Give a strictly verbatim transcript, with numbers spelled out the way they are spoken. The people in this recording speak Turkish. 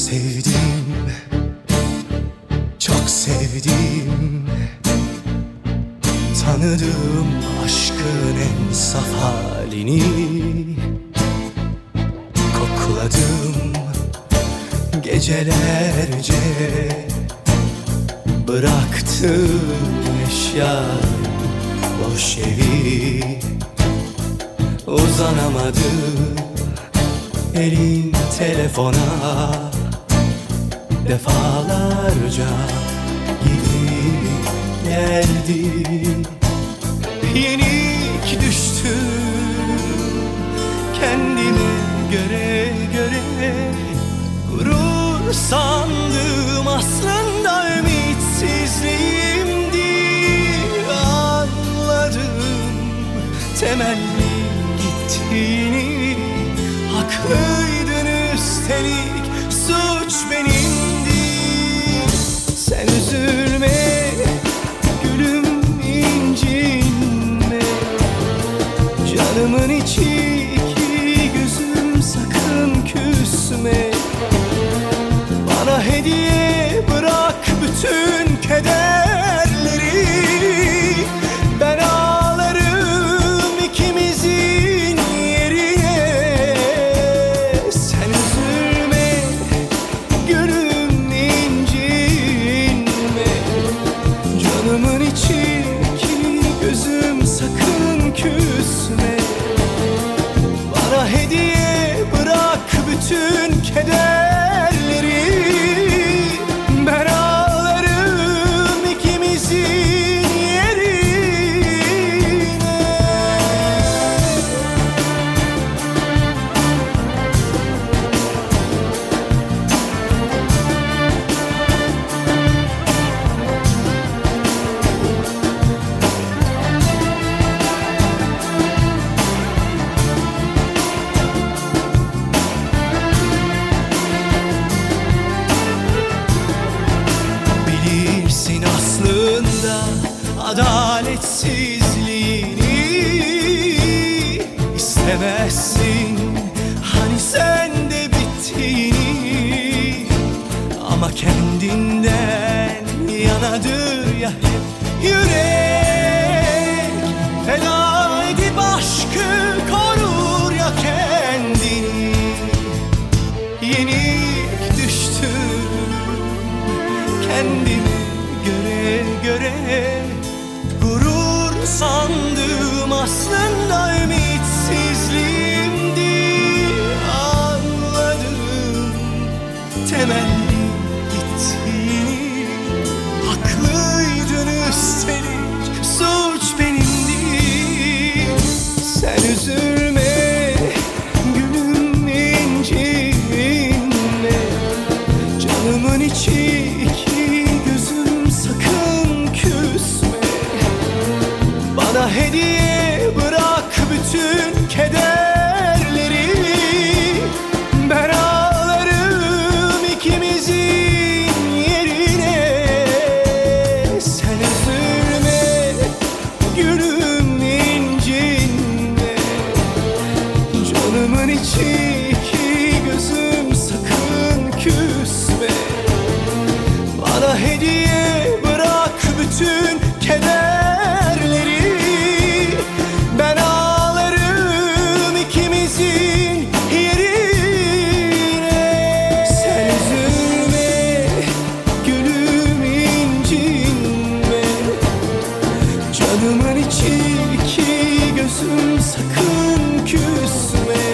sevdim, çok sevdim. Tanıdım aşkın en saf halini, kokladım gecelerce. Bıraktım eşya boş evi, uzanamadım elin telefona. Defalarca gidip geldi, yenik düştüm kendime göre göre. Gurur sandım aslında ümitsizliğimdi. Anladım temelli gittiğini, haklıydın üstelik suç benimdi. Sen üzülme gülüm, incinme, canımın içi iki gözüm sakın küsme. Bana hediye bırak bütün kederleri, ben ağlarım ikimizin yerine. Sen üzülme gülüm, incinme, canımın içi iki gözüm sakın küsme. Bana hediye bırak bütün kederleri, ben ağlarım ikimizin yerine. Bilirsin aslında adaletsizliğini, istemezsin hani sen de bittiğini. Ama kendinden yanadır ya hep yürek, feda edip aşkı korur ya kendini. Yenik düştüm kendimi göre göre. Gurur sandım aslında ümitsizliğimdi. Anladım temelli gittiğini, haklıydın üstelik suç benimdi. Sen üzülme gülüm, incinme, canımın içi iki gözüm sakın küsme. Bana hediye bırak bütün kederleri, ben ağlarım ikimizin yerine. Sen üzülme gülüm, incinme, canımın içi iki gözüm sakın küsme. Bana hediye bırak bütün kederleri, ben ağlarım ikimizin yerine. Sen üzülme gülüm, incinme, canımın içi iki gözüm sakın küsme.